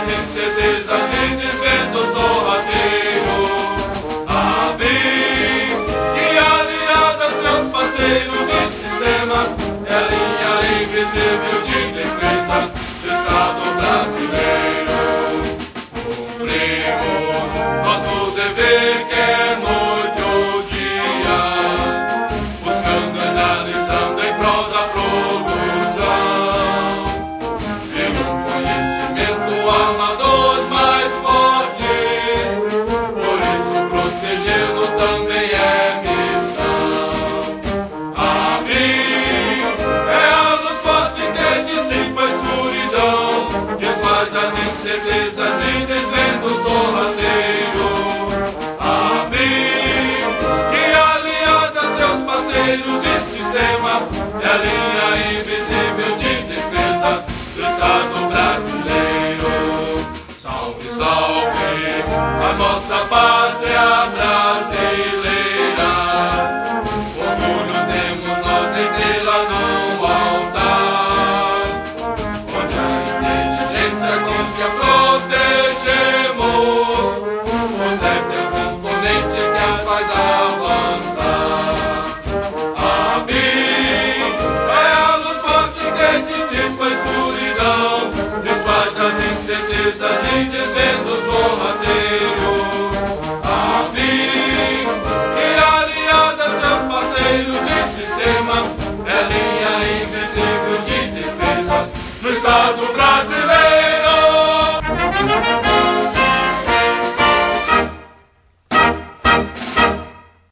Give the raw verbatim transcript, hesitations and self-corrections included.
as incertezas e desventos sorrateiros. A BIM, que aliada a seus parceiros de sistema, é a linha invisível de defesa do Estado brasileiro. Cumprimos nosso dever, quer noite ou dia, buscando e analisando em prol da produção de um conhecimento armador mais fortes. Por isso protegê-lo também é missão. A BIM é a luz forte que dissipa a escuridão, desfaz as incertezas e desvenda o sorrateiro. A BIM, que aliada a seus parceiros de sistema, é a linha invisível de defesa do Estado brasileiro. Salve, salve a nossa pátria brasileira. Orgulho temos nós em tê-la no altar, onde a inteligência com que a protegemos, o certo é o componente que a faz avançar. A BIM é a luz forte que dissipa a escuridão, desfaz as incertezas e desvenda o sorrateiro. A BIM, que aliada a seus parceiros de sistema, é a linha invisível de defesa no Estado